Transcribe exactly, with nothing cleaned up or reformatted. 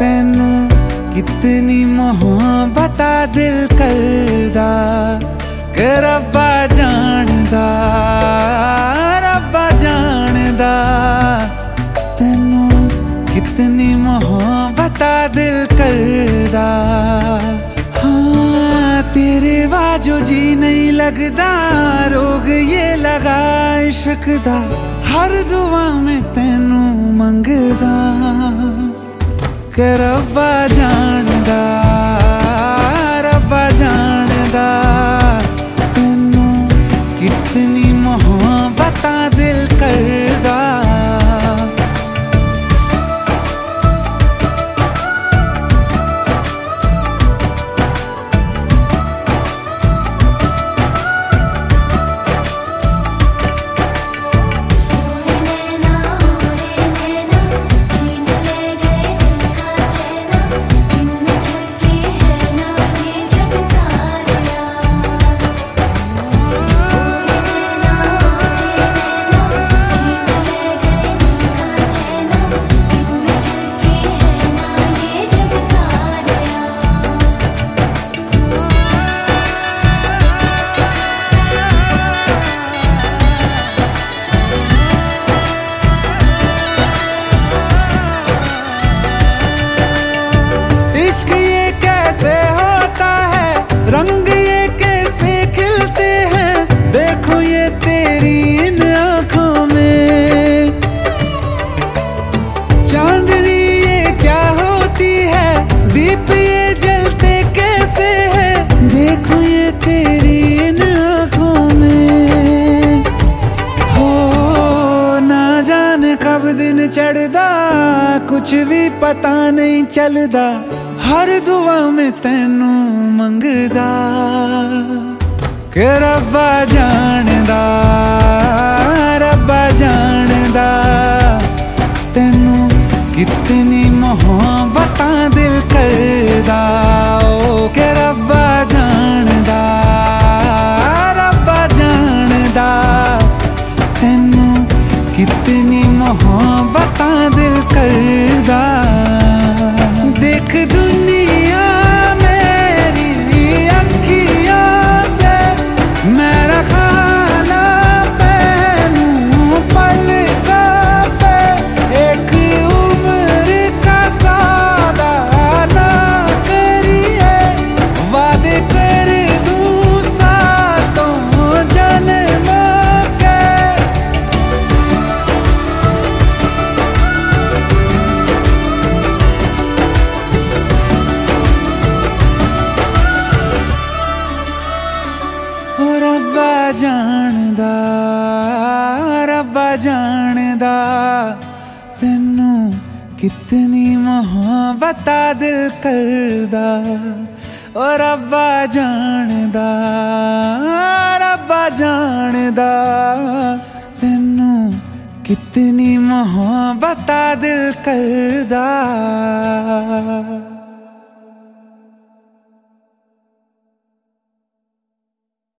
तैनू कितनी मोहब्बत दिल करदा कि रब्बा जानदा, रब्बा जानदा। तैनू कितनी मोहब्बत दिल करदा। हाँ तेरे बाजो जी नहीं लगदा, रोग ये लगा इश्क दा। हर दुआ में तैनू मंगदा कि रब्बा जानदा, रब्बा जानदा। तैनू कितनी मोहब्बत दिल करदा। इश्क ये कैसे होता है, रंग ये कैसे खिलते हैं। देखो ये तेरी इन आँखों में चांदनी ये क्या होती है, दीप ये जलते कैसे हैं। देखो ये तेरी इन आँखों में हो, ना जाने कब दिन चढ़दा, कुछ भी पता नहीं चलदा। हर दुआ में तैनू मंगदा कि रब्बा जानदा, रब्बा जानदा। तैनू कितनी मोहब्बत दिल करदा, ओ कि रब्बा जानदा, रब्बा जानदा। तैनू कितनी मोहब्बत दिल करदा। देख दुनिया मेरी अखियों से, मेरा खाना पहनूं पलकों पे। एक उम्र का सौदा ना करिए, वादे कर दूं सातों जन्मों के। रब्बा जानदा, रब्बा जानदा। तैनू कितनी मोहब्बत दिल करदा। ओ रब्बा जानदा, रब्बा जानदा। तैनू कितनी मोहब्बत दिल करदा।